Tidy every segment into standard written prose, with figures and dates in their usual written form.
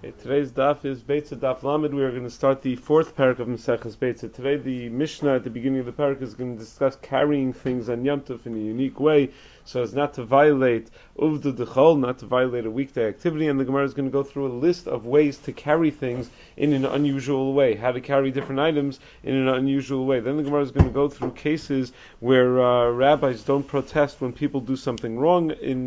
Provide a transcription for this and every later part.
Okay, today's daf is Beitza Daf Lamed. We are going to start the fourth parak of Maseches Beitza. Today, the Mishnah at the beginning of the parak is going to discuss carrying things on Yom Tov in a unique way, so as not to violate Uvda D'chol, not to violate a weekday activity. And the Gemara is going to go through a list of ways to carry things in an unusual way, how to carry different items in an unusual way. Then the Gemara is going to go through cases where rabbis don't protest when people do something wrong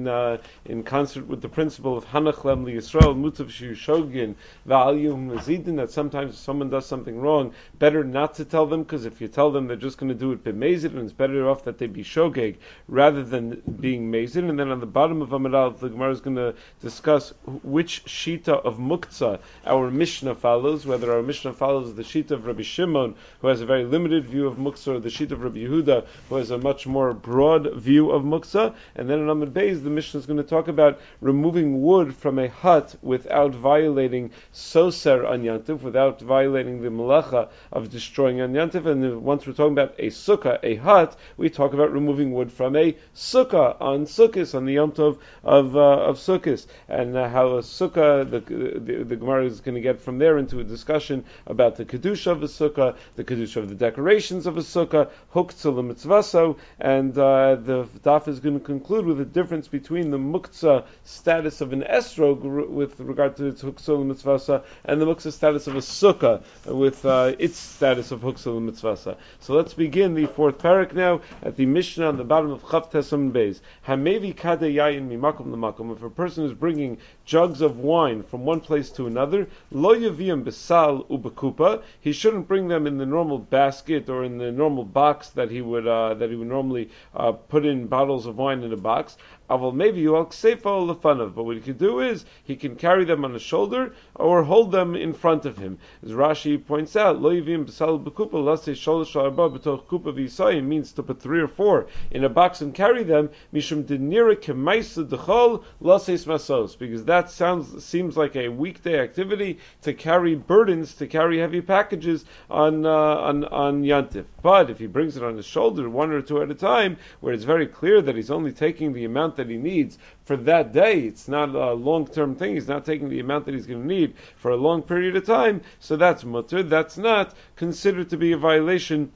in concert with the principle of Hanach Lem Li Yisrael Mutav Shiu Shogin V'Aliyum Mazidin, that sometimes if someone does something wrong, better not to tell them, because if you tell them, they're just going to do it b'mezid, and it's better off that they be shogeg rather than being mezid. And then on the bottom of Amud Aleph, the Gemara is going to discuss which shita of muktzah our Mishnah follows, whether our Mishnah follows the shita of Rabbi Shimon, who has a very limited view of muktzah, or the shita of Rabbi Yehuda, who has a much more broad view of muktzah. And then in Amud Beis, the Mishnah is going to talk about removing wood from a hut without violating soser on Yantif, without violating the melacha of destroying on Yantif. And then once we're talking about a sukkah, a hut, we talk about removing wood from a sukkah on Sukkos, on the Yom Tov of Sukkos, and how a sukkah, the Gemara is going to get from there into a discussion about the kedusha of a sukkah, the kedusha of the decorations of a sukkah, huktzah l'mitzvaso, and the daf is going to conclude with a difference between the muktzah status of an esrog with regard to its huktzah l'mitzvasa, and the muktzah status of a sukkah with its status of huktzah l'mitzvasa. So let's begin the fourth parak now at the Mishnah on the bottom of Chav Tesam Beis. Hamevi kade yayin mimakom lemakom. If a person is bringing jugs of wine from one place to another, lo yaviyam besal ubekupa, he shouldn't bring them in the normal basket or in the normal box that he would normally put in bottles of wine in a box. Aval maybe you al kseifa lefanav, but what he can do is he can carry them on his shoulder or hold them in front of him. As Rashi points out, lo yavim b'sal b'kupa lasei sholosh arba b'toch kupa v'yisayim means to put 3 or 4 in a box and carry them. Mishum denira kemaisa dechol laseis masos, because that seems like a weekday activity to carry burdens, to carry heavy packages on Yantif. But if he brings it on his shoulder 1 or 2 at a time, where it's very clear that he's only taking the amount that he needs for that day, it's not a long-term thing, he's not taking the amount that he's going to need for a long period of time, so that's mutter, that's not considered to be a violation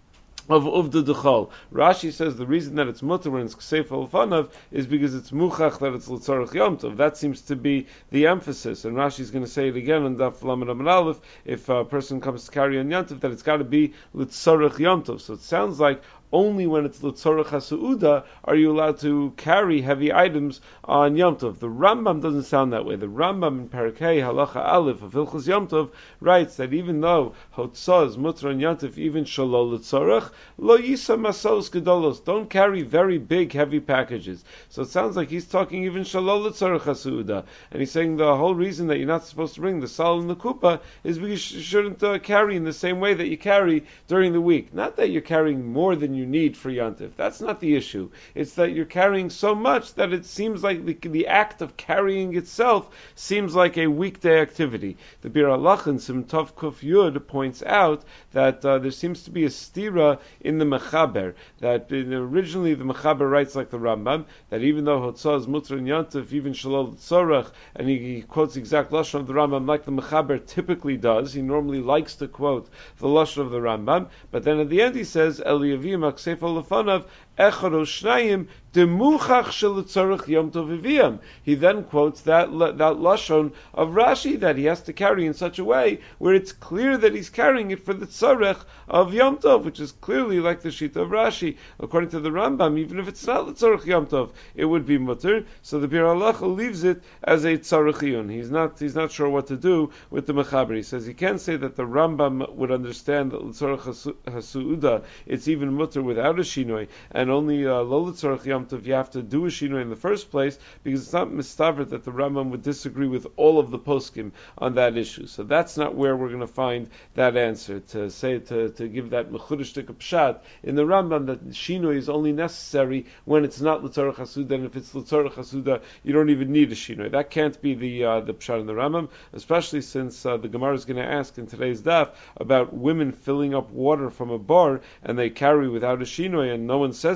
of Uvda D'chol. Rashi says the reason that it's mutter when it's Kseifa L'fanav is because it's muchach that it's L'tzorach Yom Tov. That seems to be the emphasis. And Rashi is going to say it again on Daf Lamed Amud Aleph, if a person comes to carry on Yom Tov, that it's got to be L'tzorach Yom Tov. So it sounds like only when it's L'tzorach HaSu'uda are you allowed to carry heavy items on Yom Tov. The Rambam doesn't sound that way. The Rambam in Perek Hey Halacha Aleph of Hilchos Yom Tov writes that even though Hotzah is mutter on Yom Tov, even Shalol L'tzorach, Lo Yisa Masos Gedolos, don't carry very big, heavy packages. So it sounds like he's talking even Shalol L'tzorach HaSu'uda. And he's saying the whole reason that you're not supposed to bring the sal and the kupa is because you shouldn't carry in the same way that you carry during the week. Not that you're carrying more than you need for Yantif. That's not the issue. It's that you're carrying so much that it seems like the act of carrying itself seems like a weekday activity. The Bir Halach in Simtov Kuf Yud points out that there seems to be a stira in the Mechaber, that originally the Mechaber writes like the Rambam, that even though Hotzah is mutter in Yantif, even Shalol Tzorach, and he quotes the exact Lashon of the Rambam like the Mechaber typically does. He normally likes to quote the Lashon of the Rambam, but then at the end he says, Eliyavim Kseifa L'fanav echad o shnayim demuchach shelitzorach yom tov v'viyam. He then quotes that lashon of Rashi that he has to carry in such a way where it's clear that he's carrying it for the tzorech of yom tov, which is clearly like the shita of Rashi. According to the Rambam, even if it's not l'tzorech yom tov, it would be mutter. So the Bir Halacha leaves it as a tzorechiyun. He's not sure what to do with the Mechaber. He says he can't say that the Rambam would understand that l'tzorech hasu'uda it's even mutter without a shinoi, and only lo l'tzorech yom tov you have to do a shinoi in the first place, because it's not mistaver that the Rambam would disagree with all of the poskim on that issue. So that's not where we're going to find that answer, to say, to give that mechudishtik pshat in the Rambam that shinoi is only necessary when it's not l'tzorech hasuda, and if it's l'tzorech hasuda you don't even need a shinoi. That can't be the pshat in the Rambam, especially since the Gemara is going to ask in today's daf about women filling up water from a bar and they carry without a shinoi, and no one says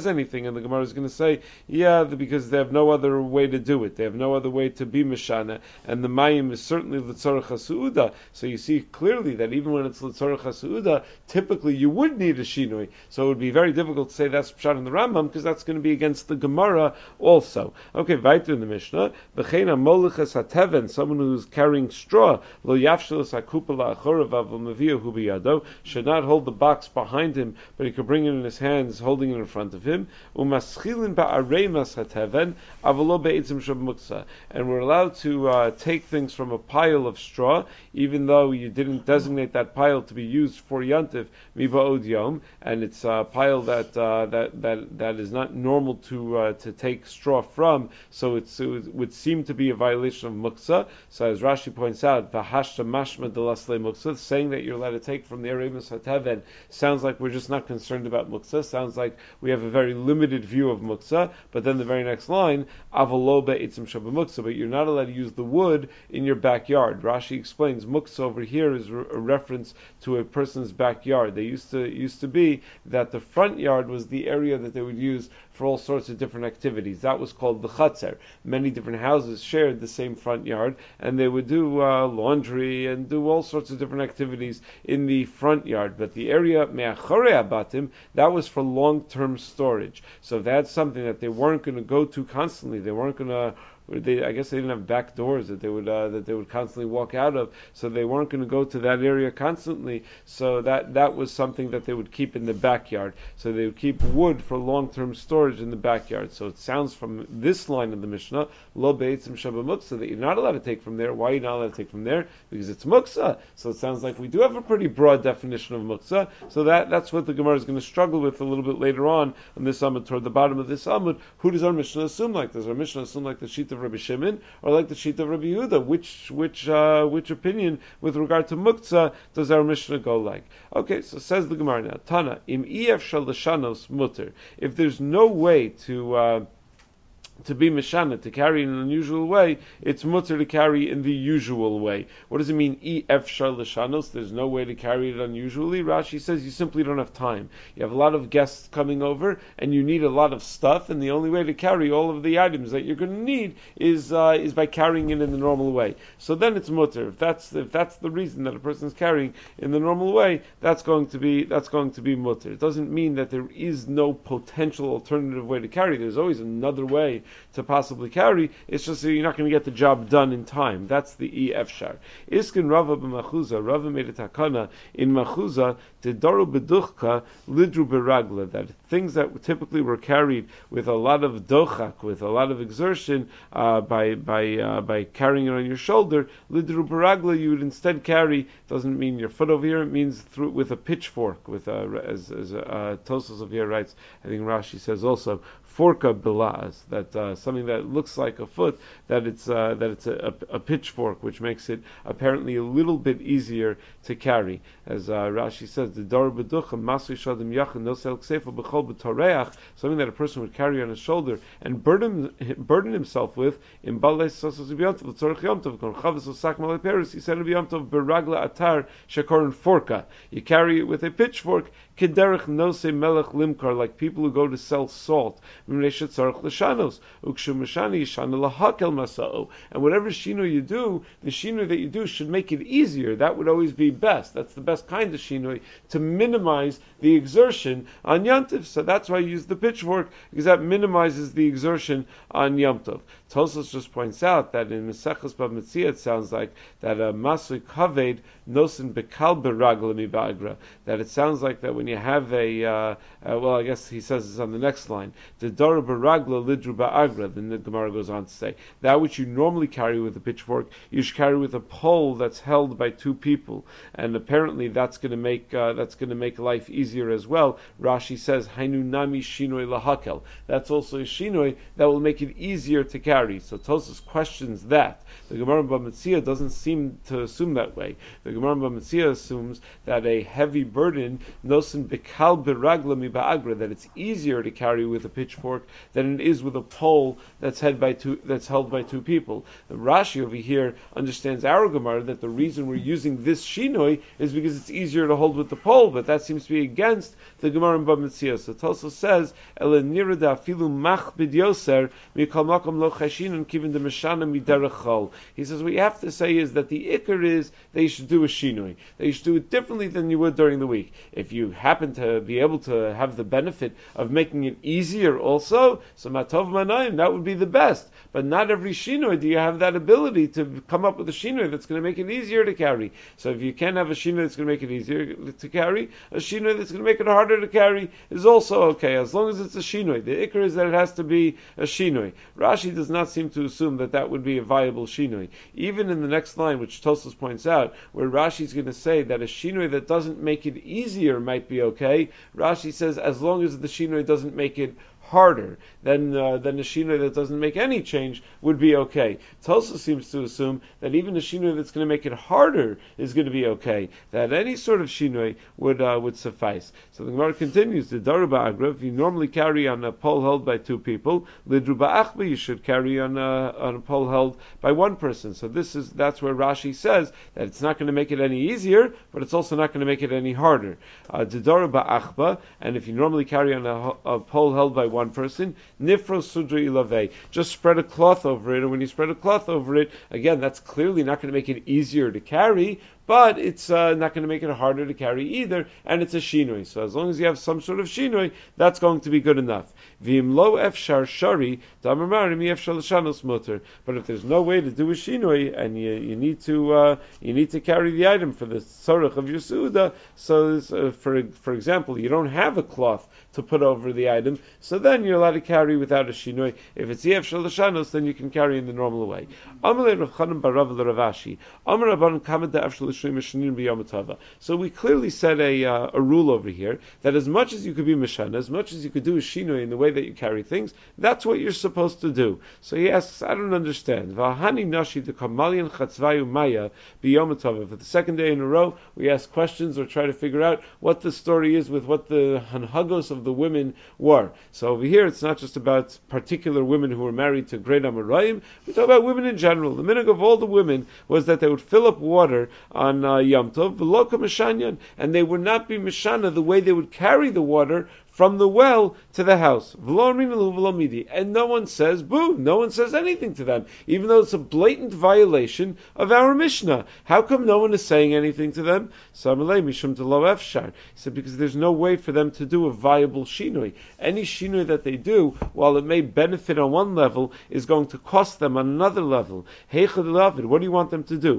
says anything, and the Gemara is going to say, yeah, because they have no other way to do it. They have no other way to be Mishana, and the Mayim is certainly L'tzorach HaSu'uda. So you see clearly that even when it's L'tzorach HaSu'uda, typically you would need a Shinoi. So it would be very difficult to say that's Pshat in the Rambam, because that's going to be against the Gemara also. Okay, weiter in the Mishnah. B'cheina molichas hateven, someone who's carrying straw, lo yafshelos hakupa la'achorav avol meviyahu biyado, should not hold the box behind him, but he could bring it in his hands, holding it in front of him. Umaschilin ba'aremas hateven, avolo be'etzim shab muksa. And we're allowed to take things from a pile of straw, even though you didn't designate that pile to be used for Yantiv, miba'od yom, and it's a pile that is not normal to take straw from, so it would seem to be a violation of muksa. So as Rashi points out, v'hashta mashma delasle muksa, saying that you're allowed to take from the aremas hateven sounds like we're just not concerned about muksa. Sounds like we have a very limited view of muksa. But then the very next line, avalo be'itzim shaba muksa, but you're not allowed to use the wood in your backyard. Rashi explains muksa over here is a reference to a person's backyard. They used to be that the front yard was the area that they would use for all sorts of different activities. That was called the chatzer. Many different houses shared the same front yard, and they would do laundry and do all sorts of different activities in the front yard. But the area me'achorei abatim, that was for long-term storage. So that's something that they weren't going to go to constantly. They weren't going to. I guess they didn't have back doors that they would constantly walk out of, so they weren't going to go to that area constantly. So that was something that they would keep in the backyard. So they would keep wood for long-term storage in the backyard. So it sounds from this line of the Mishnah, lo be'itzim shaba muksa, that you're not allowed to take from there. Why are you not allowed to take from there? Because it's muksa. So it sounds like we do have a pretty broad definition of muksa. So that's what the Gemara is going to struggle with a little bit later on this Amud, toward the bottom of this Amud. Who does our Mishnah assume like? Does our Mishnah assume like the Shita of Rabbi Shimon, or like the sheet of Rabbi Yehuda? Which opinion with regard to muktzah does our Mishnah go like? Okay, so says the Gemara now, Tana, im ef shel l'shanos mutter. If there's no way to be mishana, to carry in an unusual way, it's mutter to carry in the usual way. What does it mean, ef shel l'shanos? There's no way to carry it unusually. Rashi says you simply don't have time. You have a lot of guests coming over, and you need a lot of stuff, and the only way to carry all of the items that you're going to need is by carrying it in the normal way. So then it's mutter. If that's the reason that a person is carrying in the normal way, that's going to be mutter. It doesn't mean that there is no potential alternative way to carry. There's always another way to possibly carry. It's just that you're not going to get the job done in time. That's the efshar. Iskin Rava b'Machuza. Rava made a takana in Machuza to daru beduchka lidru beragla, that things that typically were carried with a lot of dochak, with a lot of exertion, by carrying it on your shoulder, lidru beragla, you would instead carry. Doesn't mean your foot over here. It means through with a pitchfork, with as Tosfos of here writes. I think Rashi says also forka bilaz, that something that looks like a foot, that it's a pitchfork, which makes it apparently a little bit easier to carry. As Rashi says, the dar beducha masri shadim yachin nosel ksefa b'chol b'toreach, something that a person would carry on his shoulder and burden himself with in balei sosos b'yomtov l'tzorich yomtov kon chavos osak malei peres. He said b'yomtov beragla atar shekorin forka. You carry it with a pitchfork. Kederech nose melech limkar, like people who go to sell salt. And whatever shino you do, the shino that you do should make it easier. That would always be best. That's the best kind of shino, to minimize the exertion on Yom Tov. So that's why I use the pitchfork, because that minimizes the exertion on Yom Tov. Tosfos just points out that in Maseches Bava Metzia it sounds like that a masui kaved nosin bekal beragla mi ba'agra, that it sounds like that when you have I guess he says this on the next line, the dara beragla lidru ba'agra, then the Gemara goes on to say, that which you normally carry with a pitchfork, you should carry with a pole that's held by two people, and apparently that's going to make life easier as well. Rashi says, hainu nami shinoi lahakel, that's also a shinoi that will make it easier to carry. So Tosfos questions that. The Gemara in Bava Metzia doesn't seem to assume that way. The Gemara in Bava Metzia assumes that a heavy burden, nosin bekal beragla mi ba'agra, that it's easier to carry with a pitchfork than it is with a pole that's held by two people. The Rashi over here understands our Gemara that the reason we're using this shinoi is because it's easier to hold with the pole, but that seems to be against the Gemara in Bava Metzia. So Tosfos says, "Ele nirada afilu mach b'dyoser mikol makom lo chashinon kivin de meshana miderech chol." He says what you have to say is that the ikar is that you should do a shinoi. That you should do it differently than you would during the week. If you happen to be able to have the benefit of making it easier also, so matov manayim, that would be the best. But not every shinoi do you have that ability to come up with a shinoi that's going to make it easier to carry. So if you can't have a shinoi that's going to make it easier to carry, a shinoi that's going to make it harder to carry is also okay, as long as it's a shinoi. The ikar is that it has to be a shinoi. Rashi does not seem to assume that that would be a viable shinoi. Even in the next line, which Tosfos points out, where Rashi is going to say that a shinoi that doesn't make it easier might be okay, Rashi says as long as the shinoi doesn't make it harder, then a shinoi that doesn't make any change would be okay. Tosfos seems to assume that even a shinoi that's going to make it harder is going to be okay. That any sort of shinoi would suffice. So the Gemara continues: the Dara ba'agra, if you normally carry on a pole held by two people, lidru ba'achba, you should carry on a pole held by one person. So that's where Rashi says that it's not going to make it any easier, but it's also not going to make it any harder. The Dara ba'achba, and if you normally carry on a pole held by one person, nifro sudra ilave, just spread a cloth over it, and when you spread a cloth over it, again, that's clearly not going to make it easier to carry, but it's not going to make it harder to carry either, and it's a shinoi. So as long as you have some sort of shinoi, that's going to be good enough. V'im lo efshar shari, damar efshar l'shanos muter. But if there's no way to do a shinoi, and you need to carry the item for the tzorach of your suda, so for example, you don't have a cloth to put over the item, so then you're allowed to carry without a shinoi. If it's efshar l'shanos, then you can carry in the normal way. Amalei Rav Chanan bar Rav l'Ravashi, Amar Rabban kamed efshar. So we clearly said a rule over here that as much as you could be mishana, as much as you could do a shinoi in the way that you carry things, that's what you're supposed to do. So he asks, I don't understand. V'hani nashi de kamalian chatzvayu maya b'yomatava. For the second day in a row, we ask questions or try to figure out what the story is with what the hanhagos of the women were. So over here, it's not just about particular women who were married to great Amoraim. We talk about women in general. The minhag of all the women was that they would fill up water on Yom Tov, v'loka mishanyan, and they would not be mishana the way they would carry the water from the well to the house. And no one says boo, no one says anything to them, even though it's a blatant violation of our Mishnah. How come no one is saying anything to them? He said, because there's no way for them to do a viable shinoi. Any shinoi that they do, while it may benefit on one level, is going to cost them on another level. What do you want them to do?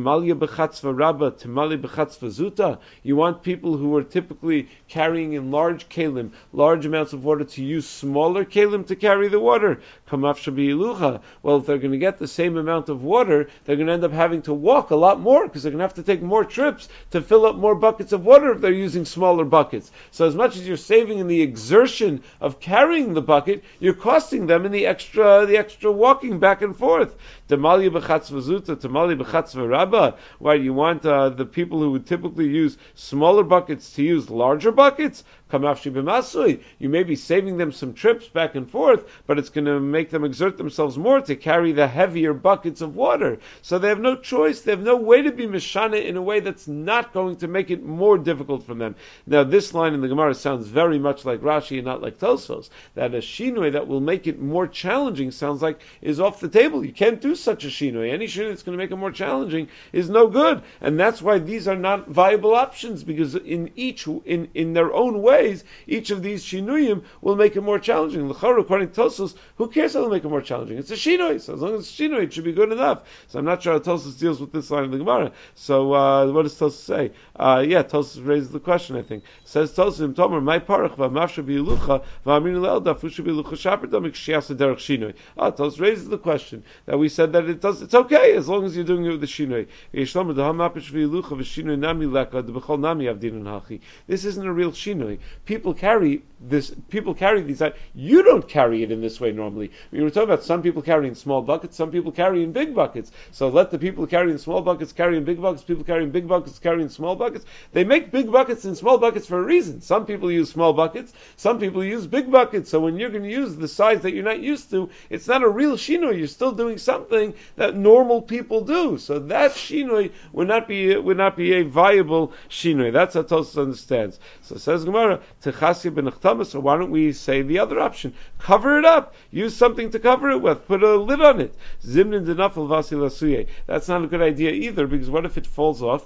You want people who are typically carrying in large kelim, large amounts of water, to use smaller kelim to carry the water. Well, if they're going to get the same amount of water, they're going to end up having to walk a lot more, because they're going to have to take more trips to fill up more buckets of water if they're using smaller buckets. So as much as you're saving in the exertion of carrying the bucket, you're costing them in the extra walking back and forth. Why you want the people who would typically use smaller buckets to use larger buckets? You may be saving them some trips back and forth, but it's going to make them exert themselves more to carry the heavier buckets of water. So they have no choice, they have no way to be mishana in a way that's not going to make it more difficult for them. Now this line in the Gemara sounds very much like Rashi and not like Tosfos, that a shinoi that will make it more challenging sounds like is off the table. You can't do such a shinoi. Any shinoi that's going to make it more challenging is no good. And that's why these are not viable options, because in their own ways, each of these shinuyim will make it more challenging. L'chara, according to Tosfos, who cares how they'll make it more challenging? It's a shinui, so as long as it's shinui, it should be good enough. So I'm not sure how Tosfos deals with this line in the Gemara. So what does Tosfos say? Tosfos raises the question, I think. Says Tosfos, Tomer, my parach v'mafsha b'yilucha v'aminu le'elda fusha b'yilucha shaperdam ikshiyasa derech shinui. Tosfos raises the question that we said that it's okay as long as you're doing it with the shinui. This isn't a real shinui. People carry this people carry these out. You don't carry it in this way normally. We were talking about some people carrying small buckets, some people carrying big buckets. So let the people carrying small buckets carry in big buckets, people carrying big buckets carrying small buckets. They make big buckets and small buckets for a reason. Some people use small buckets, some people use big buckets. So when you're going to use the size that you're not used to, it's not a real shinoi. You're still doing something that normal people do. So that shinoi would not be a viable shinoi. That's how Tosfos understands. So it says Gemara, Techasya b'nechtamas, so why don't we say the other option? Cover it up. Use something to cover it with. Put a lid on it. Zimnin denafel vasil asuye. That's not a good idea either, because what if it falls off?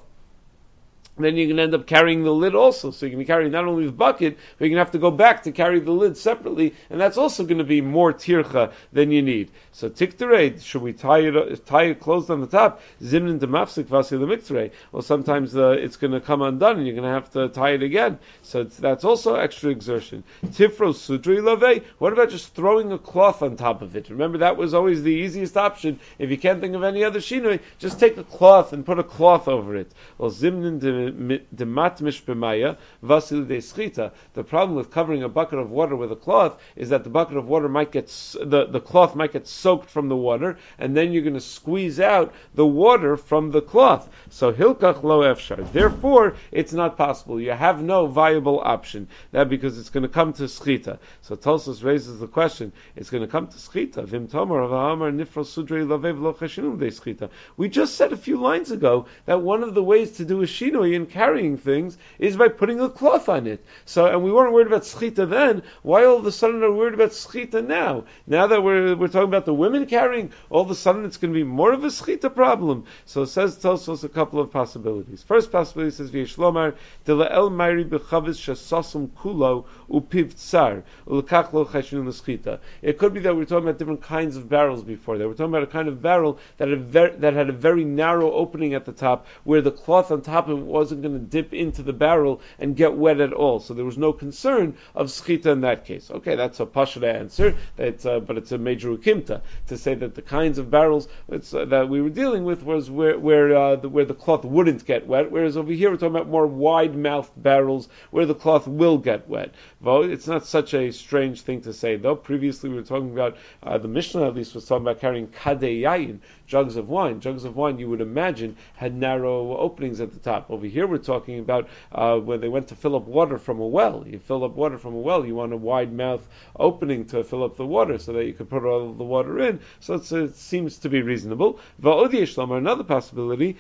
Then you're going to end up carrying the lid also. So you're going to be carrying not only the bucket, but you're going to have to go back to carry the lid separately, and that's also going to be more tircha than you need. So tikterei, should we tie it closed on the top? Zimnin demafsik vasil mikterei. Well, sometimes it's going to come undone, and you're going to have to tie it again. So that's also extra exertion. Tifro sudri lave. What about just throwing a cloth on top of it? Remember, that was always the easiest option. If you can't think of any other shinoi, just take a cloth and put a cloth over it. Well, zimnin dematmish b'maya vasil de schita. The problem with covering a bucket of water with a cloth is that the bucket of water might get the cloth might get soaked from the water, and then you're going to squeeze out the water from the cloth. So hilkach lo efshar. Therefore, it's not possible. You have no viable option. That because it's going to come to schita. So Tosfos raises the question: it's going to come to schita. Vim tomar avamar nifro sudrei lavev lo chashinum de schita. We just said a few lines ago that one of the ways to do a shinoi in carrying things is by putting a cloth on it. So, and we weren't worried about schita then. Why all of a sudden are we worried about schita now? Now that we're talking about the women carrying, all of a sudden it's going to be more of a schita problem. So it says, tells us a couple of possibilities. First possibility says, V'yishlomar dela'el mayri b'chavis shasasum kulo upiv tsar ulekach lo chashinu l'schita. It could be that we're talking about different kinds of barrels before. That we're talking about a kind of barrel that had a very narrow opening at the top, where the cloth on top of it wasn't going to dip into the barrel and get wet at all. So there was no concern of schita in that case. Okay, that's a pashut answer, but it's a major ukimta to say that the kinds of barrels that we were dealing with was where the cloth wouldn't get wet, whereas over here we're talking about more wide-mouthed barrels where the cloth will get wet. Well, it's not such a strange thing to say, though. Previously we were talking about, the Mishnah at least was talking about carrying kadei yayin, jugs of wine. Jugs of wine, you would imagine, had narrow openings at the top. Over here we're talking about when they went to fill up water from a well. You fill up water from a well, you want a wide mouth opening to fill up the water so that you can put all the water in. So it seems to be reasonable. Another possibility,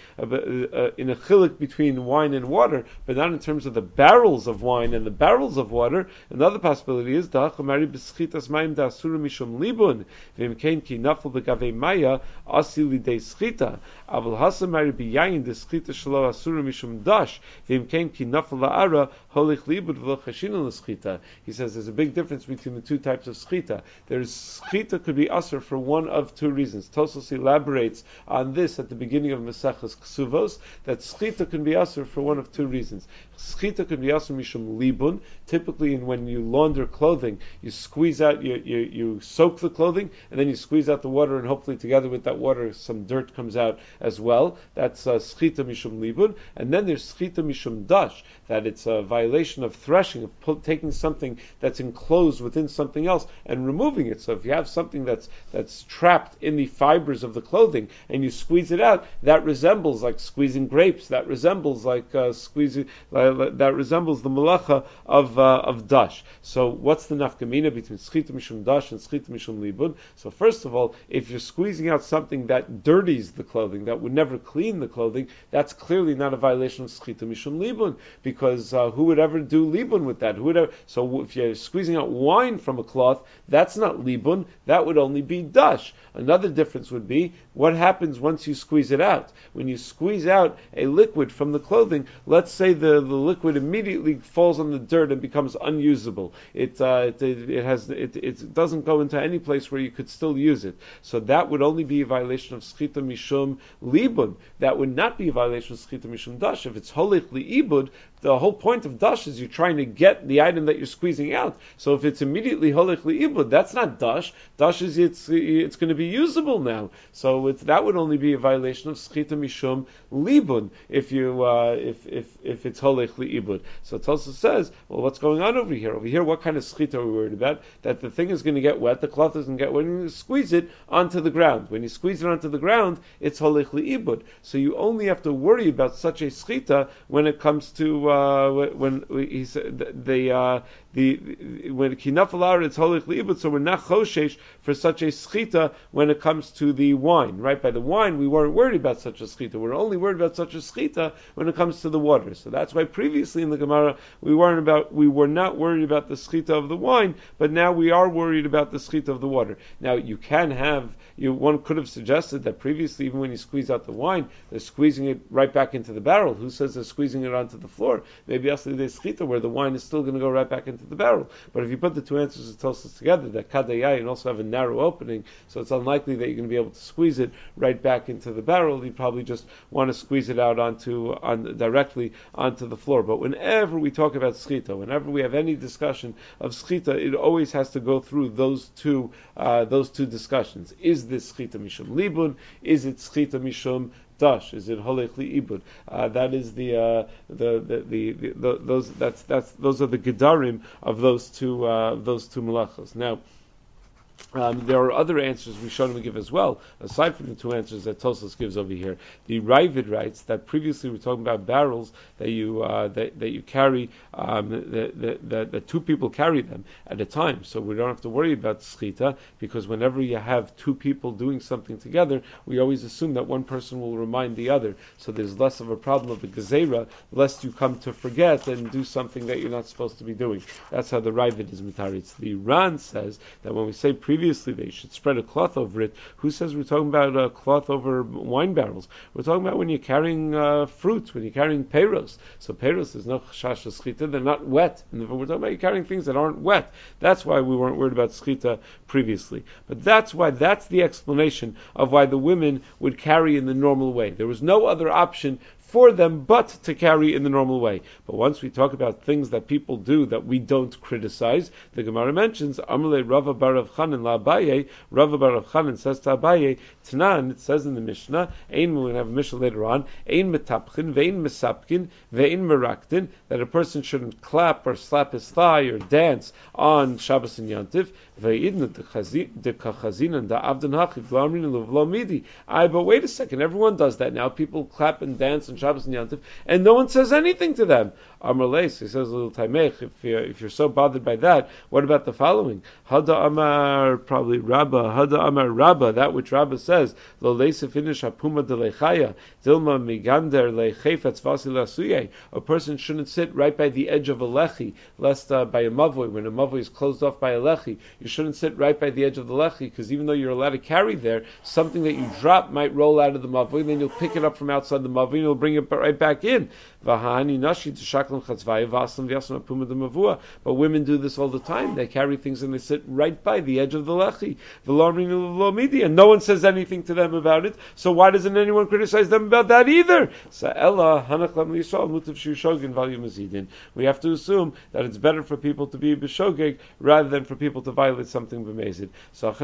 in a chilik between wine and water, but not in terms of the barrels of wine and the barrels of water. Another possibility is he says there's a big difference between the two types of schita. There's schita could be asur for one of two reasons. Tosfos elaborates on this at the beginning of Maseches Ksuvos, that schita can be asur for one of two reasons. Schita could be asur mishum libun. Typically, when you launder clothing, you squeeze out, you soak the clothing, and then you squeeze out the water, and hopefully together with that water, some dirt comes out as well. That's schita mishum libun. And then there's schita mishum dash, that it's a violation of threshing, of taking something that's enclosed within something else and removing it. So if you have something that's trapped in the fibers of the clothing and you squeeze it out, that resembles like squeezing grapes. That resembles like squeezing. That resembles the malacha of dash. So what's the nafkamina between schita mishum dash and schita mishum libun? So first of all, if you're squeezing out something that dirties the clothing, that would never clean the clothing, that's clearly not a violation of schita mishum libun, because who would ever do libun with that? So if you're squeezing out wine from a cloth, that's not libun, that would only be dash. Another difference would be what happens once you squeeze it out. When you squeeze out a liquid from the clothing, let's say the liquid immediately falls on the dirt and becomes unusable. It doesn't go into any place where you could still use it. So that would only be a violation of schita mishum libun. That would not be a violation of schita mishum dash. dash. If it's holich li'ibud, the whole point of dash is you're trying to get the item that you're squeezing out. So if it's immediately holich li'ibud, that's not dash. Dash is it's going to be usable now. So that would only be a violation of schita mishum libun if it's holich li'ibud. So it also says, well, what's going on over here? Over here, what kind of schita are we worried about? That the thing is going to get wet, the cloth is going to get wet, and you squeeze it onto the ground. When you squeeze it onto the ground, it's holich li'ibud. So you only have to worry about such a schita when it comes to when he said when kinaf it's holich li'ibud, so we're not choshesh for such a schita when it comes to the wine, right? By the wine, we weren't worried about such a schita. We're only worried about such a schita when it comes to the water. So that's why previously in the Gemara we were not worried about the schita of the wine, but now we are worried about the schita of the water. Now one could have suggested that previously, even when you squeeze out the wine, they're squeezing it right back into the barrel. Who says they're squeezing it onto the floor? Maybe actually they schita where the wine is still going to go right back into the barrel. But if you put the two answers of Tosfos together, that kadayai and also have a narrow opening, so it's unlikely that you're going to be able to squeeze it right back into the barrel. You probably just want to squeeze it out directly onto the floor. But whenever we talk about schita, whenever we have any discussion of schita, it always has to go through those two discussions. Is this schita mishum libun? Is it schita mishum dash? Is it holich li'ibud? That is those are the gedarim of those two malachos. Now, there are other answers Rishonim give as well, aside from the two answers that Tosfos gives over here. The Ravid writes that previously we were talking about barrels that you carry, that two people carry them at a time, so we don't have to worry about schita, because whenever you have two people doing something together, we always assume that one person will remind the other, so there's less of a problem of the gezerah, lest you come to forget and do something that you're not supposed to be doing. That's how the Ravid is mitaritz. The Ran says that when we say previously they should spread a cloth over it. Who says we're talking about a cloth over wine barrels? We're talking about when you're carrying fruits, when you're carrying peiros. So peiros, there's no chashash schita, they're not wet. And we're talking about you carrying things that aren't wet. That's why we weren't worried about schita previously. But that's the explanation of why the women would carry in the normal way. There was no other option for them but to carry in the normal way. But once we talk about things that people do that we don't criticize, the Gemara mentions Amalei Rava bar Rav Chanan la Abaye. Rava bar Rav Chanan says to Abaye, Tanan, it says in the Mishnah, we're going to have a Mishnah later on, Ein metapchin, ve'in mesapkin, ve'in meraktin, that a person shouldn't clap or slap his thigh or dance on Shabbos and Yantiv, ve'idna dekachazin da avdan hachiv lamrin l'vlo midi. But wait a second, everyone does that now. People clap and dance on Shabbos and Yantiv, and no one says anything to them. Amar Leis, he says a little taimech, if you're so bothered by that, what about the following? Hada Amar, probably Rabba, Hada Amar Rabba, that which Rabba says, Lo Leisa finish hapuma de lechaya, Dilma migander lechefetz vasi lasuye. A person shouldn't sit right by the edge of a lechi, lest by a mavoi, when a mavoi is closed off by a lechi, you shouldn't sit right by the edge of the lechi, because even though you're allowed to carry there, something that you drop might roll out of the mavoi, then you'll pick it up from outside the mavoi, and you'll bring it right back in. But women do this all the time. They carry things and they sit right by the edge of the lechi, and no one says anything to them about it. So why doesn't anyone criticize them about that either? We have to assume that it's better for people to be b'shogeg rather than for people to violate something b'mezid. So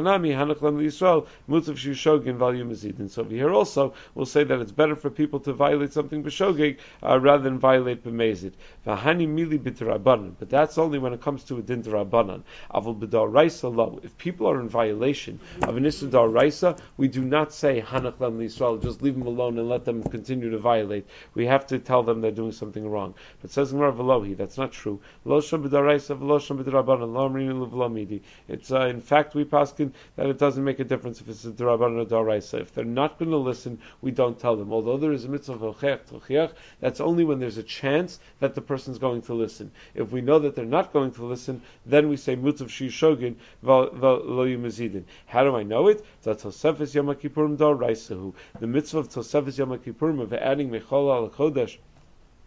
over here also we'll say that it's better for people to violate something b'shogeg rather than violate b'mezid. But that's only when it comes to a din d'Rabbanan. If people are in violation of an issur d'oraisa, we do not say hanach lam l'Yisrael, just leave them alone and let them continue to violate. We have to tell them they're doing something wrong. But says Gemara Velohi, that's not true. It's in fact we paskin that it doesn't make a difference if it's a d'Rabbanan or d'oraisa. If they're not going to listen, we don't tell them. Although there is a mitzvah of hochech, that's only when there's a chance that the person's going to listen. If we know that they're not going to listen, then we say mutav shishogin v'lo yumazidin. How do I know it? The Tosefes Yom Kippurim d'oraisahu. The mitzvah of Tosefes Yom Kippurim of adding mechol al kodesh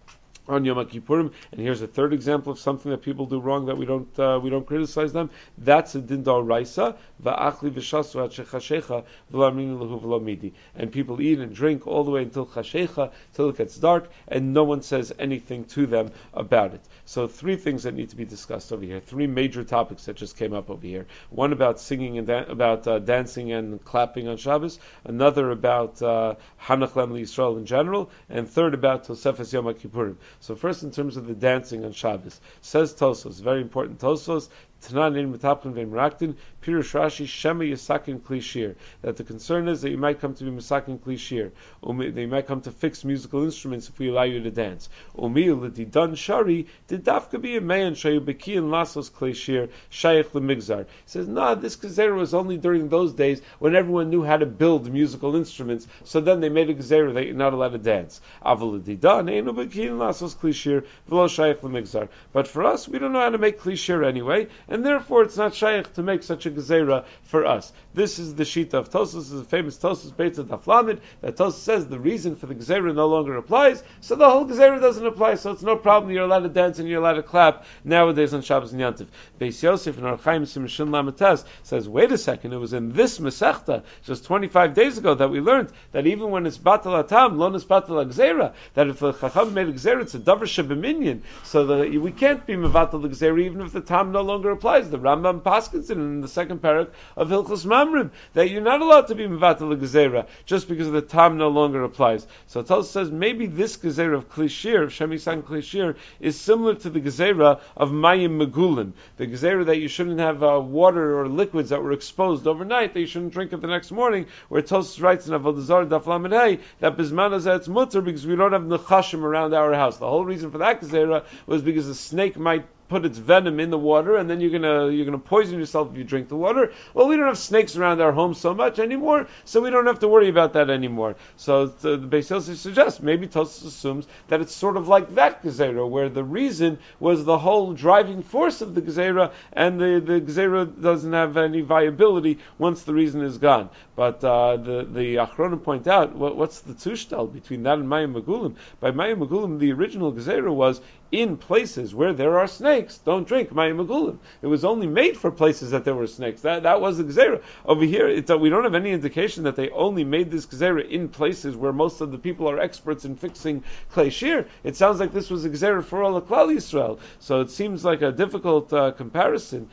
on Yom Kippurim, and here's a third example of something that people do wrong that we don't criticize them. That's a din d'oraisa, va'achli v'shasu ad shechashecha v'lamrin lahu v'lamidi. And people eat and drink all the way until chashecha, till it gets dark, and no one says anything to them about it. So three things that need to be discussed over here. Three major topics that just came up over here. One about singing and dancing and clapping on Shabbos. Another about Hanach Lem Yisrael in general, and third about Tosefes Yom Kippurim. So first, in terms of the dancing on Shabbos, says Tosos, very important Tosos, Tanan Metapin V'Meraktin, Pirush Rashi, Shema Yisakin Kli Shir. That the concern is that you might come to be Misakin Kli Shir, that you might come to fix musical instruments if we allow you to dance. Umi L'Didan Shari, did Dafka be a man Shayu Beki and Lasos Kli Shir, Shayach L'Migzar. He says, no, this Gezerah was only during those days when everyone knew how to build musical instruments, so then they made a Gezerah that you're not allowed to dance. Aval L'Didan, Einu Beki and Lasos Kli Shir, V'lo Shayach L'Migzar. But for us, we don't know how to make Kli Shir anyway, and therefore it's not shaykh to make such a gezerah for us. This is the shita of Tosos. This is a famous Tosos Beitz of Daf Lamed, that Tosos says the reason for the gezerah no longer applies, so the whole gezerah doesn't apply, so it's no problem, you're allowed to dance and you're allowed to clap nowadays on Shabbos and Yantiv. Beis Yosef in Archaim Simshin Lamates says, wait a second, it was in this Masechta, just 25 days ago, that we learned that even when it's Batal Atam, Lon is Batal Gezerah, that if the Chacham made a gezerah, it's a Davar Shebeminyan, so that we can't be Mevatal Gezerah even if the Tam no longer applies. The Rambam paskins in the second parak of Hilchos Mamrim that you're not allowed to be mevatel gezerah just because the tam no longer applies. So Tosos says maybe this gezerah of Kli Shir, of Shem Yisakin Kli Shir, is similar to the gezerah of Mayim Megulim, the gezerah that you shouldn't have water or liquids that were exposed overnight that you shouldn't drink it the next morning. Where Tosos writes in Avodah Zarah Daf Lamed Hey that Bisman Hazeh it's mutter because we don't have nechashim around our house. The whole reason for that gezerah was because a snake might put its venom in the water, and then you're gonna poison yourself if you drink the water. Well, we don't have snakes around our home so much anymore, so we don't have to worry about that anymore. So the Beis Yosef suggests maybe Tosos assumes that it's sort of like that gezerah, where the reason was the whole driving force of the gezerah, and the gezerah doesn't have any viability once the reason is gone. But the Achronim point out what's the tushtal between that and Mayim Megulim. By Mayim Megulim, the original gezerah was in places where there are snakes, don't drink Mayim Megulim. It was only made for places that there were snakes. That was the gezerah. Over here, we don't have any indication that they only made this gezerah in places where most of the people are experts in fixing Klei Shir. It sounds like this was a gezerah for all of Klal Yisrael. So it seems like a difficult comparison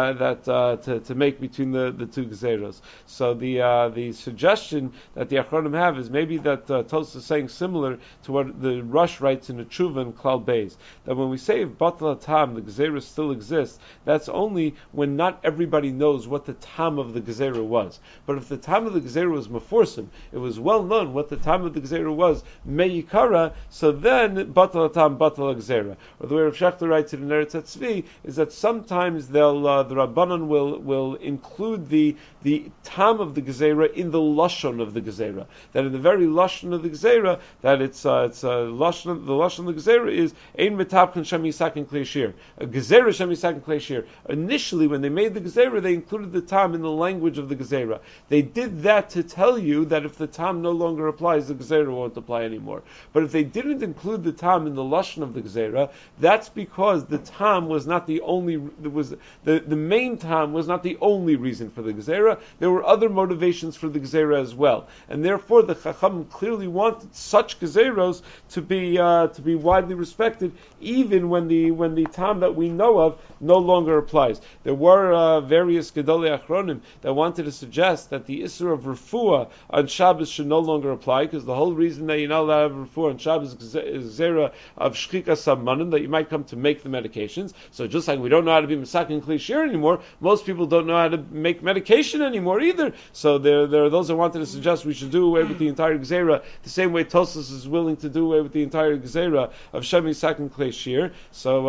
to make between the two gezerahs. So the suggestion that the Achronim have is maybe that Tosos is saying similar to what the Rush writes in the Tshuva in Klal Beis, that when we say if Batal Tam, the gezerah still exists, that's only when not everybody knows what the tam of the gezerah was. But if the tam of the gezerah was meforsim, it was well known what the tam of the gezerah was, me'ikara, so then Batal Tam, Batal gezerah. Or the way Rav Shechter writes it in Eretz HaTzvi is that sometimes the Rabbanon will include the tam of the gezerah in the lashon of the gezerah. That in the very lashon of the gezerah, that it's lashon, the lashon of the gezerah is ein metapkin shem yisakin klei shir. A gezerah shem yisakin klei shir. Initially, when they made the gezerah, they included the tam in the language of the gezerah. They did that to tell you that if the tam no longer applies, the gezerah won't apply anymore. But if they didn't include the tam in the lashon of the gezerah, that's because the tam was not the only. The main tam was not the only reason for the gezerah. There were other motivations for the gezerah as well, and therefore the Chacham clearly wanted such gezerahs to be widely respected, even when the tam that we know of no longer applies. There were various Gedolei Achronim that wanted to suggest that the Isser of Refuah on Shabbos should no longer apply, because the whole reason that you're not allowed to have Refuah on Shabbos is Zera of Shchika Samanim, that you might come to make the medications. So just like we don't know how to be Masakin Kli Shir anymore, most people don't know how to make medication anymore either. So there are those that wanted to suggest we should do away with the entire Gezerah, the same way Tosos is willing to do away with the entire Gezerah of Shem Yisakin Klei Shir. So Rav Shechter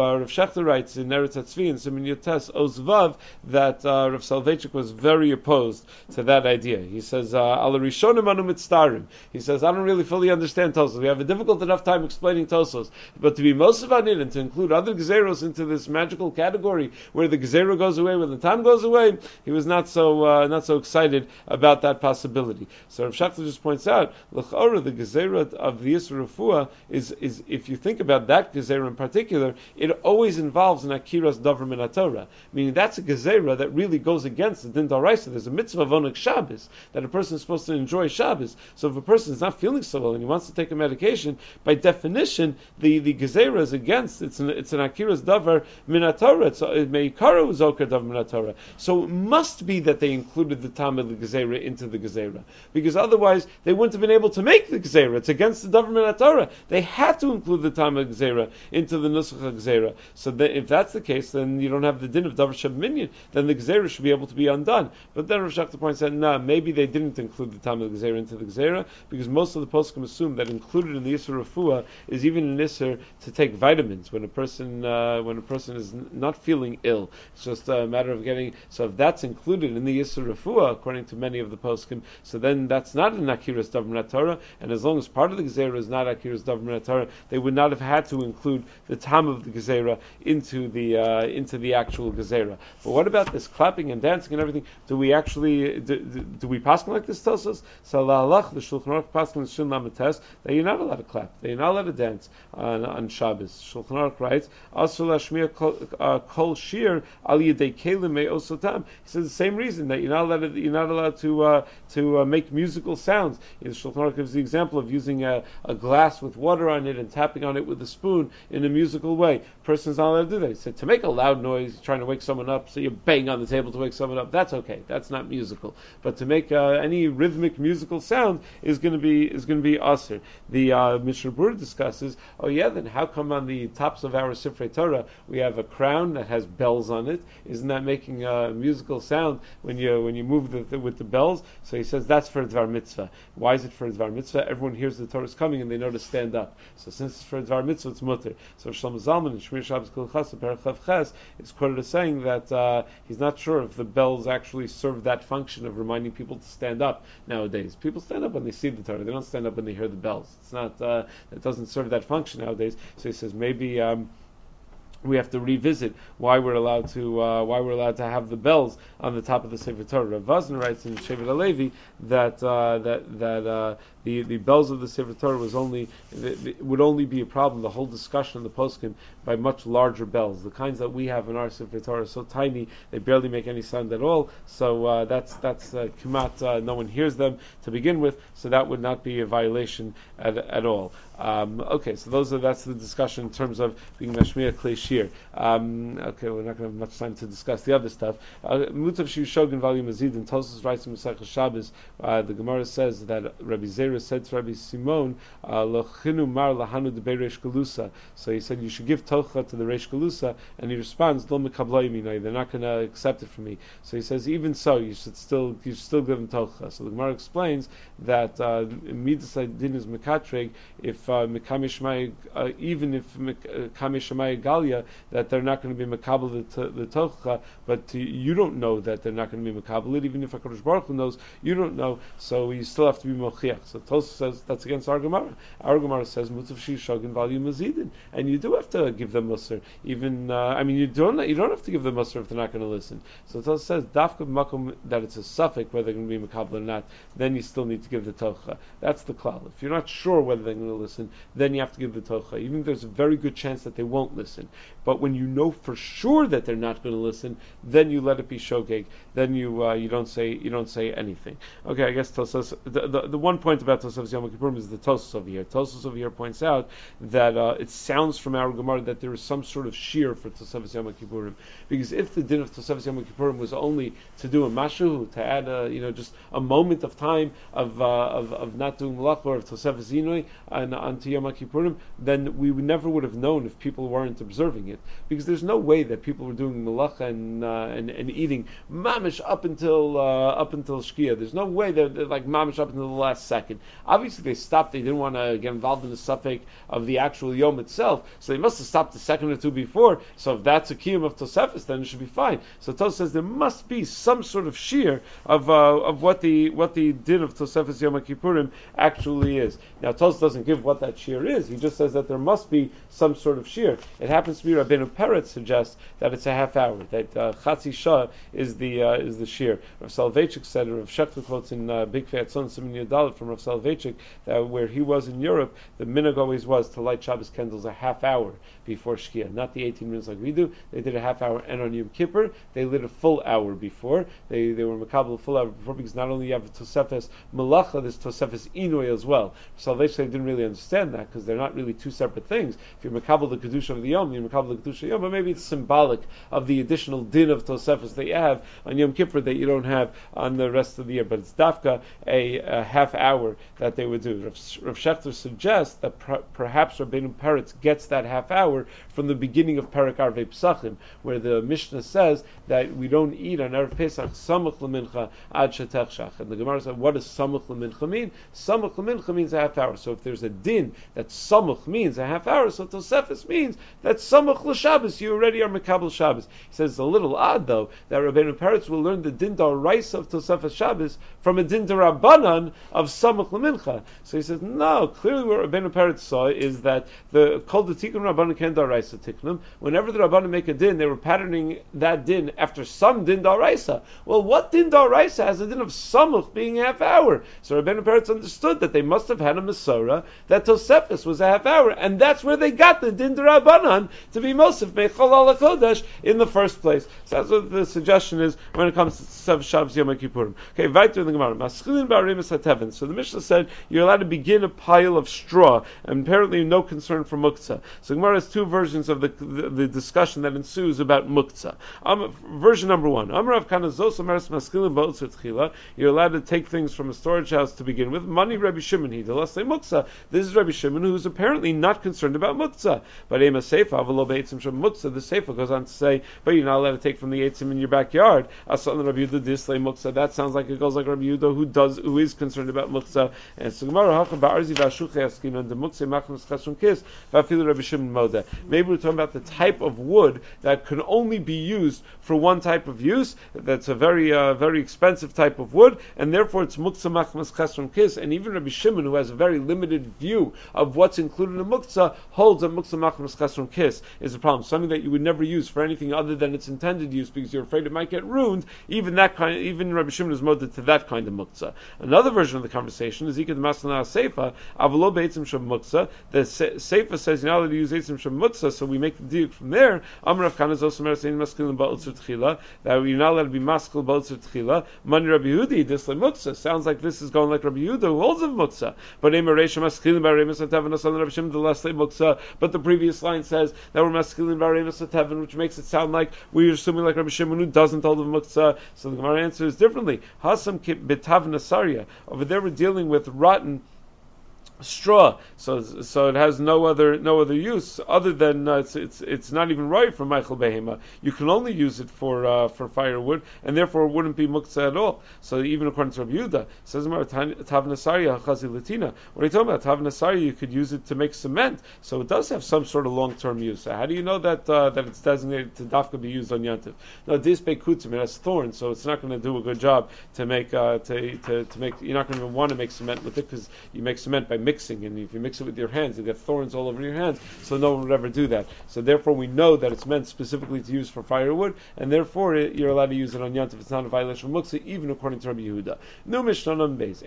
Shechta writes in Eretz Hatzvi in Siman Yotes Ozvav that Rav Soloveitchik was very opposed to that idea. He says, Al Rishonim anu mitztarim. He says, I don't really fully understand Tosfos. We have a difficult enough time explaining Tosfos, but to be Mosav Anin and to include other Gezeros into this magical category where the Gezerah goes away, when the time goes away, he was not so excited about that possibility. So Rav Shachtar just points out, L'chora, the Gezerah of the Yisra Refuah is if you think about that Gezerah in particular, it always involves an Akiras Davar Min HaTorah, meaning that's a Gezerah that really goes against the Din D'Oraisa. There's a mitzvah of Oneg Shabbos, that a person is supposed to enjoy Shabbos. So if a person is not feeling so well and he wants to take a medication, by definition, the Gezerah is against, it's an Akiras Davar Min HaTorah. So it may Meikara Uzoker Davar Min HaTorah. So it must be that they included the Tam of the Gezerah into the Gezerah, because otherwise they wouldn't have been able to make the Gezerah. It's against the Davar Min HaTorah. They had to include the Tam of Gezerah into the Nusach Gezerah. So if that's the case, then you don't have the din of Davar Sheb Minyan. Then the Gezerah should be able to be undone. But then Rav Shachtar points out, maybe they didn't include the Tam of Gezerah into the Gezerah, because most of the poskim assume that included in the Yisur Refuah is even an Yisur to take vitamins when a person is not feeling ill. It's just a matter of getting. So if that's included in the Yisur Refuah, according to many of the poskim, so then that's not an Akiras Davar Min HaTorah, and as long as part of the Gezerah is not Akiras Davar Min HaTorah, they would not have had to include the Tam of the Gezerah into the actual Gezerah. But what about this clapping and dancing and everything? Do we actually do we paskin like this Tosfos? So the Shulchan Aruch paskin Shin Lamed Tes that you're not allowed to clap, that you're not allowed to dance on Shabbos. Shulchan Aruch writes, Asur lashmiya kol shir al yedei kelim me'osotam. He says the same reason that you're not allowed to make musical sounds. Shulchan Aruch gives the example of using a glass with water on it and tapping on it with a spoon in a musical way. Person's not allowed to do that. He said to make a loud noise, trying to wake someone up, so you bang on the table to wake someone up. That's okay. That's not musical. But to make any rhythmic musical sound is going to be asur. The Mishnah Berurah discusses, then how come on the tops of our Sifrei Torah we have a crown that has bells on it? Isn't that making a musical sound when you move with the bells? So he says that's for Dvar Mitzvah. Why is it for Dvar Mitzvah? Everyone hears the Torah is coming and they know to stand up. So since it's for Dvar Mitzvah, it's mutter. So Shlomo Zalman in Shmir Shabbos Kol Chas Perach Ches is quoted as saying that he's not sure if the bells actually serve that function of reminding people to stand up nowadays. People stand up when they see the Torah. They don't stand up when they hear the bells. It's not. It doesn't serve that function nowadays. So he says maybe we have to revisit why we're allowed to have the bells on the top of the Sefer Torah. Rav Vazner writes in Shevet HaLevi that the bells of the Sefer Torah would only be a problem, the whole discussion in the poskim, by much larger bells. The kinds that we have in our Sefer Torah are so tiny they barely make any sound at all. So that's kimat, no one hears them to begin with. So that would not be a violation at all. So that's the discussion in terms of being mashmiya klei shir. We're not going to have much time to discuss the other stuff. Mutav Shiur Shogun volume Azid and Tosfos writes in Masechah Shabbos. The Gemara says that Rabbi Zera said to Rabbi Simon, "Lochinu mar lahanu de Reish Galusa." So he said you should give tocha to the Reish Galusa, and he responds, "Lo mekablo minai." They're not going to accept it from me. So he says, even so, you should still give them tocha. So the Gemara explains that midas din is mekatreg if even if Kamei Galia, that they're not going to be Makabal the Tocha, but you don't know that they're not going to be Makabal, even if HaKadosh Baruch Hu knows, you don't know, so you still have to be Mochiach. So Tosfos says that's against our Gemara. Our Gemara says Mutav Shiur Shogun volume Mazidin, and you do have to give them Musar. Even you don't have to give them Musar if they're not going to listen. So Tosfos says Dafka Makom that it's a suffix whether they're going to be Makabal or not, then you still need to give the Tocha. That's the klal. If you're not sure whether they're going to listen, then you have to give the tocha, even if there's a very good chance that they won't listen. But when you know for sure that they're not going to listen, then you let it be shogeg. Then you don't say anything. Okay, I guess Tosfos. The one point about Tosfos Yom Kippurim is the Tosfos over here. Tosfos over here points out that it sounds from our Gemara that there is some sort of shear for Tosfos Yom Kippurim, because if the din of Tosfos Yom Kippurim was only to do a mashu, to add just a moment of time of not doing malach or of Tosfos Zinui and onto Yom Kippurim, then we never would have known if people weren't observing it, because there's no way that people were doing malacha and eating mamish up until shkia. There's no way that like mamish up until the last second. Obviously, they stopped. They didn't want to get involved in the suffix of the actual Yom itself, so they must have stopped a second or two before. So if that's a kiyum of Tosefes, then it should be fine. So Tosefes says there must be some sort of shear of what the din of Tosefes Yom Kippurim actually is. Now Tosefes doesn't give what that shear is. He just says that there must be some sort of shear. It happens to be Rabbeinu Peretz suggests that it's a half hour. That Chatzi Shah is the shear. Rav Soloveitchik said, Rav Shechter quotes in Big Fat Son Simin Yadalit from Rav Soloveitchik that where he was in Europe, the minhag always was to light Shabbos candles a half hour before Shkia, not the 18 minutes like we do. They did a half hour, and on Yom Kippur they lit a full hour before. They were makabel a full hour before, because not only you have Tosefes Malacha, there's Tosefes Inui as well. Salvation didn't really understand that because they're not really two separate things. If you're makabel the kedusha of the Yom, you're makabel the kedusha of the Yom, but maybe it's symbolic of the additional din of Tosefes that you have on Yom Kippur that you don't have on the rest of the year. But it's dafka a half hour that they would do. Rav Shechter suggests that perhaps Rabbeinu Peretz gets that half hour from the beginning of Perek Arvei Pesachim, where the Mishnah says that we don't eat on Erev Pesach Samach L'Mincha Ad Shetechshach. And the Gemara said, what does Samach L'Mincha mean? Samach L'Mincha means a half hour. So if there's a din that Samach means a half hour, so Tosefes means that Samach L'Shabbos, you already are Mekabel Shabbos. He says it's a little odd though that Rabbeinu Peretz will learn the din d'oraisa of Tosefes Shabbos from a din d'Rabbanan of Samach L'Mincha. So he says, no, clearly what Rabbeinu Peretz saw is that the called the Tikkun Rabbanan Ken d'oraisa Tikkunim. Whenever the Rabbanan make a din, they were patterning that din after some din d'oraisa. Well, what din d'oraisa has a din of Samach being a half hour? So Rabbeinu Peretz understood that they must have had a Masorah that Tosefes was a half hour, and that's where they got the din d'Rabbanan to be Mosif Mechol Al Kodesh in the first place. So that's what the suggestion is when it comes to Tosefes Shabbos Yom Kippurim. Okay, weiter in the Gemara. Maschilin ba'arimis hateven. So the Mishnah said you're allowed to begin a pile of straw, and apparently no concern for muktzah. So Gemara has two versions of the discussion that ensues about muktzah. Version number one. Amrav Kanazos Amaris Maschilin ba'otzur tchila. You're allowed to take things from a storage house to begin with. Money Rabbi Shimon he. Let's say muktzah. This is Rabbi Shimon who's apparently not concerned about muktzah. But Ema Seifa v'lo be'etzim shem muktzah. The Seifa goes on to say, but you're not allowed to take from the etzim in your backyard. Asan Rabbi Yehuda dislay muktzah. That sounds like it goes like Rabbi Yehuda who is concerned about muktzah. And so Gemara hacha ba'arzi v'ashuche askin and the muktzah machnas chashon kis v'afilu Rabbi Shimon moda. Maybe we're talking about the type of wood that can only be used for one type of use. That's a very expensive type of wood, and therefore it's muktzah machnas chashon kis. And even Rabbi Shimon, who has a very limited view of what's included in muktzah, holds that muktzah machnas chashon kis is a problem. Something that you would never use for anything other than its intended use because you're afraid it might get ruined. Even Rabbi Shimon is molded to that kind of muktzah. Another version of the conversation is Ikad Masna Seifa Avalo Beitzim Shem Muktzah. The Seifa says you're not allowed to use Eitzim Shem Muktzah, so we make the deal from there. Amrav Kanaz also saying Maskil Ba'otzur Tchila, that you're not allowed to be Maskil Ba'otzur Tchila. Mani Rabbi Yehudi Dislay Muktzah. Sounds like this is going like Rabbi Yehuda who holds of Muktzah. But Emaresha Maskil Ba'aremis Atavan Asan Rabbi Shimon the last Muktzah. But the previous line says that we're Maskil Ba'aremis Atavan, which makes it sound like we're assuming like Rabbi Shimon who doesn't hold of Muktzah. So the Gemara answers differently. Hasam Kip Betav Nasaria. Over there we're dealing with rotten straw, so it has no other use other than it's not even right for Michael Behema. You can only use it for firewood, and therefore it wouldn't be muktzah at all. So even according to Rabbi Yehuda, says Tav Nasaria Hachazi Latina. What are you talking about? Tav Nasaria, you could use it to make cement, so it does have some sort of long-term use. So how do you know that it's designated to dafka be used on Yantiv? No, this bekutzim, it has thorns, so it's not going to do a good job to make to make. You're not going to want to make cement with it because you make cement by mixing, and if you mix it with your hands, you get thorns all over your hands, so no one would ever do that. So therefore we know that it's meant specifically to use for firewood, and therefore you're allowed to use it on Yantiv. It's not a violation of Muktzah, even according to Rabbi Yehuda. No Mishnah on base.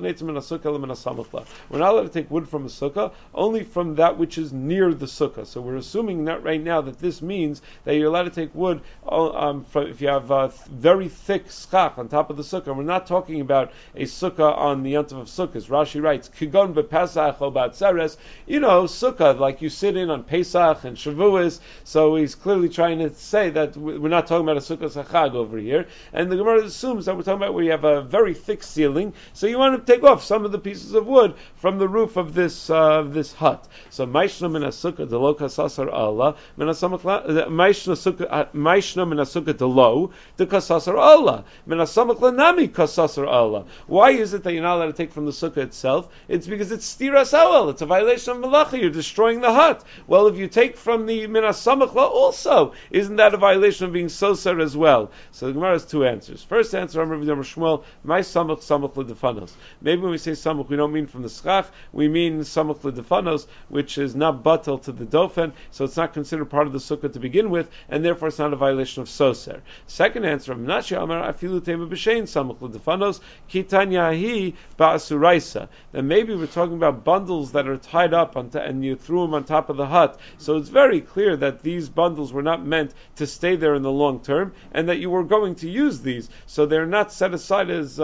We're not allowed to take wood from a sukkah, only from that which is near the sukkah. So we're assuming that right now that this means that you're allowed to take wood if you have very thick schach on top of the sukkah. We're not talking about a sukkah on the Yantiv of sukkahs. Rashi writes, Kigon Pesach or Batzeres, sukkah, like you sit in on Pesach and Shavuos. So he's clearly trying to say that we're not talking about a sukkah sachag over here. And the Gemara assumes that we're talking about where you have a very thick ceiling, so you want to take off some of the pieces of wood from the roof of this hut. So Maishna min sukkah de lo kasasar Allah, Maishna min sukkah de lo de kasasar Allah, min asamach lanami kasasar Allah. Why is it that you're not allowed to take from the sukkah itself? It's because it's stiras awel. It's a violation of malacha. You're destroying the hut. Well, if you take from the min asamach also, isn't that a violation of being soser as well? So the Gemara has two answers. First answer, Amar Rabbi Shmuel, my samach ledefanos. Maybe when we say samach, we don't mean from the schach, we mean samach ledefanos, which is not batal to the dofen, so it's not considered part of the sukkah to begin with, and therefore it's not a violation of soser. Second answer, Menashe Amar afilu tema b'shein samach ledefanos kitanyahi ba'asuraisa. Then maybe we're talking about bundles that are tied up and you threw them on top of the hut. So it's very clear that these bundles were not meant to stay there in the long term, and that you were going to use these, so they're not set aside as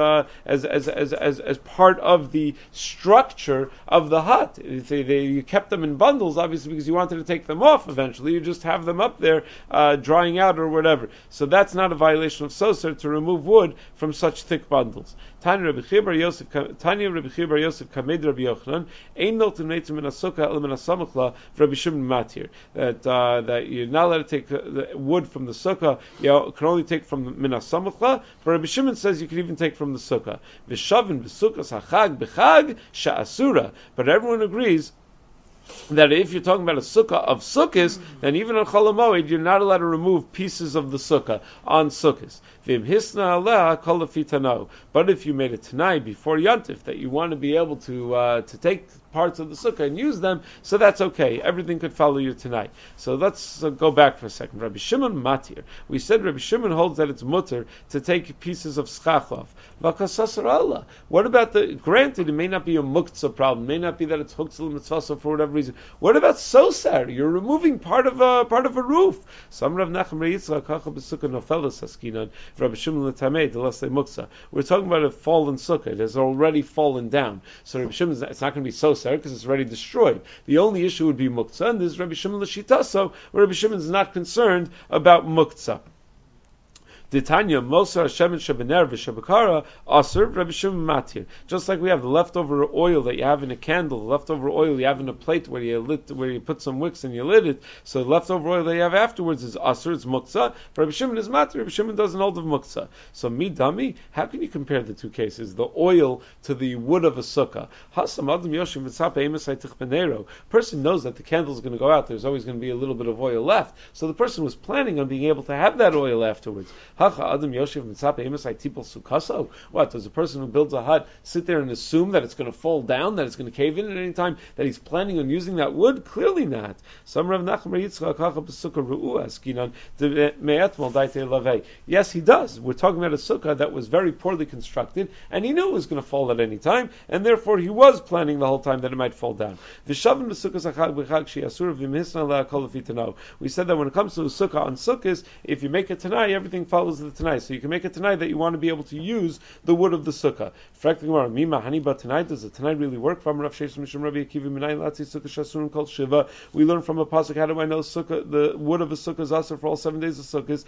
part of the structure of the hut. You kept them in bundles, obviously, because you wanted to take them off eventually. You just have them up there drying out or whatever. So that's not a violation of soser to remove wood from such thick bundles. Tanya Rabbi Chibar Yosef Kamed Rabbi Yochanan Ein Noten Neitzim Min Asukah El Min Asamachla Rabbi Shimon Matir, that you're not allowed to take the wood from the sukkah. You can only take from the Min Asamachla. But Rabbi Shimon says you can even take from the sukkah. V'shavin v'sukkah hachag b'chag sha'asura. But everyone agrees that if you're talking about a sukkah of sukkahs, then even on Chol HaMoed, you're not allowed to remove pieces of the sukkah on sukkahs. V'im hisna aleh kol lefitano. But if you made a tanai before Yontif that you want to be able to take parts of the sukkah and use them, so that's okay. Everything could follow you tonight. So let's go back for a second. Rabbi Shimon Matir. We said Rabbi Shimon holds that it's mutter to take pieces of schach off. What about granted, it may not be a muktzah problem, it may not be that it's huktzah mitzvah for whatever reason. What about sosar? You're removing part of a roof. Some Rav Nachum Yitzchak kacha b'sukkah nofelas haskinan. Rabbi Shimon l'tamei delasei muktzah. We're talking about a fallen sukkah. It has already fallen down. So Rabbi Shimon, it's not going to be sosar because it's already destroyed. The only issue would be muktzah, and this is Rabbi Shimon l'shitaso, where Rabbi Shimon is not concerned about muktzah. Ditanya Mosar Shemin Shebener v'Shebekara Aser Rabbi Shimon Matir. Just like we have the leftover oil that you have in a candle, the leftover oil you have in a plate where you put some wicks and you lit it. So the leftover oil that you have afterwards is Aser, it's Muktzah. Rabbi Shimon is Matir. Rabbi Shimon doesn't hold of Muktzah. So midami, how can you compare the two cases? The oil to the wood of a sukkah. Hasam Adam Yoshim v'Tzap Emes Haytich Benero. Person knows that the candle is going to go out. There's always going to be a little bit of oil left. So the person was planning on being able to have that oil afterwards. What, does a person who builds a hut sit there and assume that it's going to fall down, that it's going to cave in at any time, that he's planning on using that wood? Clearly not. Yes, he does. We're talking about a sukkah that was very poorly constructed, and he knew it was going to fall at any time, and therefore he was planning the whole time that it might fall down. We said that when it comes to a sukkah on sukkahs, if you make a tanai, everything follows the tanai. So you can make a tanai that you want to be able to use the wood of the sukkah. Does the tanai really work? We learn from a pasuk, how do I know sukkah, the wood of a sukkah is also for all 7 days of sukkahs?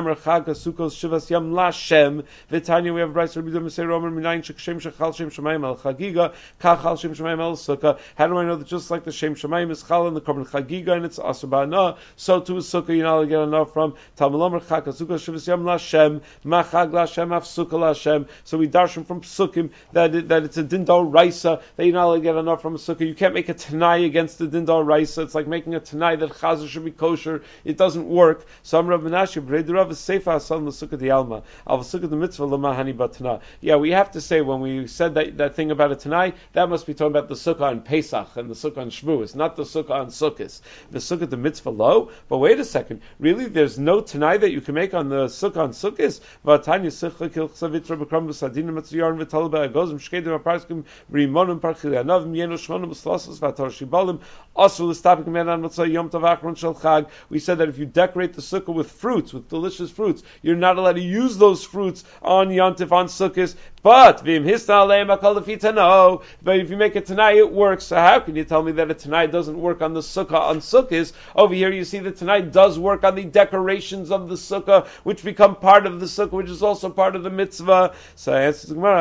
V'tanya, we have rights to Rabbi Say Roman Minayin Shem Shechal Shem Shemayim Al Chagiga Kachal Shem Shemayim Al Sukkah. How do I know that just like the Shem Shemayim is Chal and the Korban Chagiga and it's Asur Ba'ana, so too is sukkah you're not allowed to get enough from Talmud Chag Sukkah Shivas Yam Lashem Machag Lashem Af Sukkah Lashem. So we darshan from Sukkim that it's a Dindar Raisa that you're not allowed to get enough from a sukkah. You can't make a Tanai against the Dindar Raisa. It's like making a Tanai that Chazer should be kosher. It doesn't work. So I'm Rav Menashe Bredurav Seifa Asal Sukkah Dialma Al Sukkah the Mitzvah Lamahani Batana. Yeah, we have to say when we said that thing about a Tanai, that must be talking about the Sukkah on Pesach and the Sukkah on Shavuos, not the Sukkah on Sukkos. The Sukkah the Mitzvah low. But wait a second, really, there's no Tanai that you can make on the Sukkah sukkah on sukkahs. V'atanya sukkah kilchsa vitra b'kram b'sadina matziyarn v'tal b'agozim shkedim aparskim b'rimonum parchilianav mienu shchonim b'slasas v'atar shibalim asul l'stapik menan matzah yom tov achron shel chag. We said that if you decorate the sukkah with fruits, with delicious fruits, you're not allowed to use those fruits on Yontif, on sukkahs. But if you make a tanai, it works. So how can you tell me that a tanai doesn't work on the sukkah on sukkahs? Over here you see the tanai does work on the decorations of the sukkah, which become part of the sukkah, which is also part of the mitzvah. So I answer the Gemara,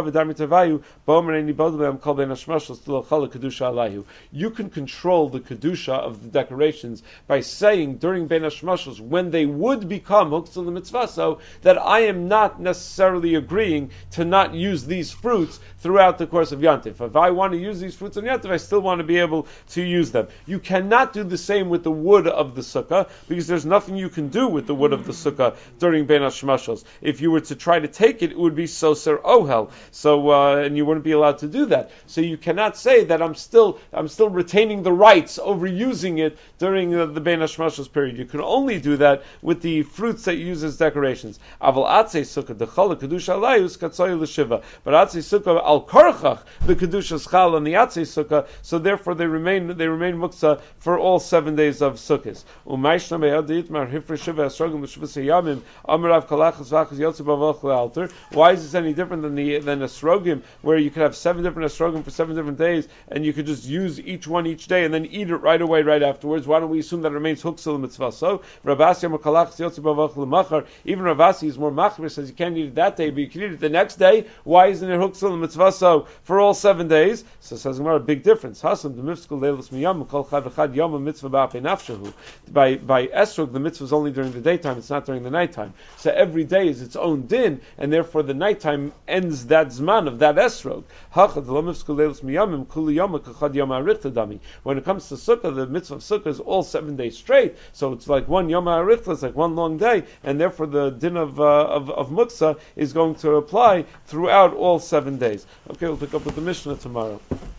you can control the kedusha of the decorations by saying during Bein HaShmashos, when they would become huktzah mitzvah, so that I am not necessarily agreeing to not use these fruits throughout the course of Yantif. If I want to use these fruits on Yantif, I still want to be able to use them. You cannot do the same with the wood of the sukkah, because there's nothing you can do with the wood of the sukkah during Bein HaShmashos. If you were to try to take it, it would be soser ohel. So, and you wouldn't be allowed to do that. So you cannot say that I'm still retaining the rights over using it during the Bein HaShmashos period. You can only do that with the fruits that you use as decorations. Aval atzei sukkah dechala kedusha alayus katsoy l'shiva. But atzei sukkah al karchach the kedusha schal on the atzei sukkah. So therefore they remain muktzah for all 7 days of sukkahs. Umayshna me'adit mar hifra shiva esrogim l'shiva seyamim amarav kalachas v'achas yotze b'avach le'alter. Why is this any different than esrogim, where you could have 7 different esrogim for 7 different days, and you could just use each one each day and then eat it right away, right afterwards? Why don't we assume that it remains huktzah mitzvah? So Ravasi amar kalachas yotze b'avach le'machar. Even Ravasi is more machmir, says you can't eat it that day, but you can eat it the next day. Why isn't it huktzah mitzvah so for all 7 days? So says Gemara, a big difference. Hasam the mifskul leilas miyam kol chad v'chad yom mitzvah ba'afei nafshahu. By esrog, the mitzvah is only during the daytime; it's not during the nighttime. So every day is its own din, and therefore the nighttime ends that zman of that esrog. Hachad lo mifskul leilas miyamim kuli yom kachad yom ha'arichta dami. When it comes to sukkah, the mitzvah of sukkah is all 7 days straight. So it's like one yom ha'arichta, it's like one long day, and therefore the din of muktzah is going to apply throughout all 7 days. Okay, we'll pick up with the Mishnah tomorrow.